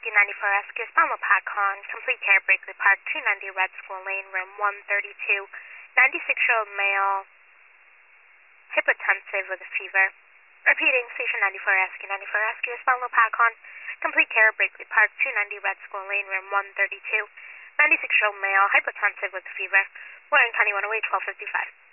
Rescue 94 Rescue, Spinal Pack on, complete care, Brinkley Park, 290 Red School Lane, room 132, 96-year-old male, hypotensive with a fever. Repeating, Station 94 Rescue, 94 Rescue, Spinal Pack on, complete care, Brinkley Park, 290 Red School Lane, room 132, 96-year-old male, hypotensive with a fever. Warren County 108, 1255.